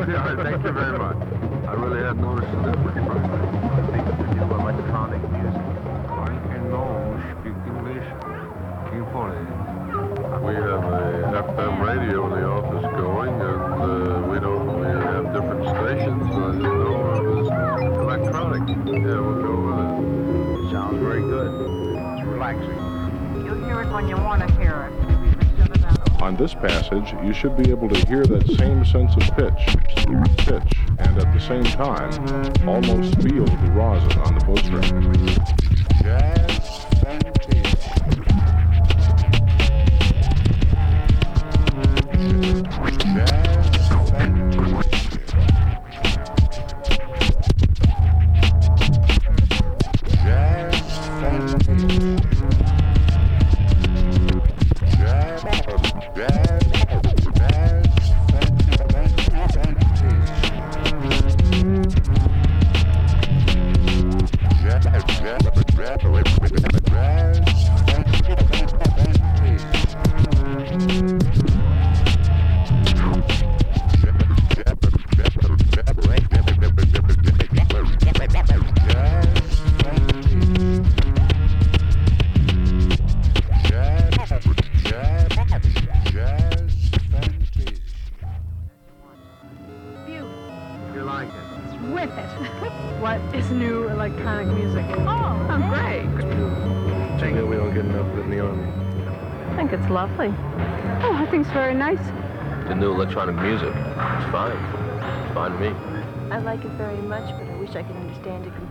Yeah, thank you very much. I really hadn't noticed the difference, frankly. To do electronic music. I can know speak English. We have a FM radio in the office going, and we have different stations. I didn't know it was electronic. Yeah, we'll go with it. It sounds very good. It's relaxing. You'll hear it when you want to hear it. On this passage, you should be able to hear that same sense of pitch, and at the same time, almost feel the rosin on the bowstring. Jazz Fantasia. What is new electronic music? Oh, great. Too bad we don't get enough of it in the Army. I think it's lovely. Oh, I think it's very nice. The new electronic music. It's fine. It's fine to me. I like it very much, but I wish I could understand it completely.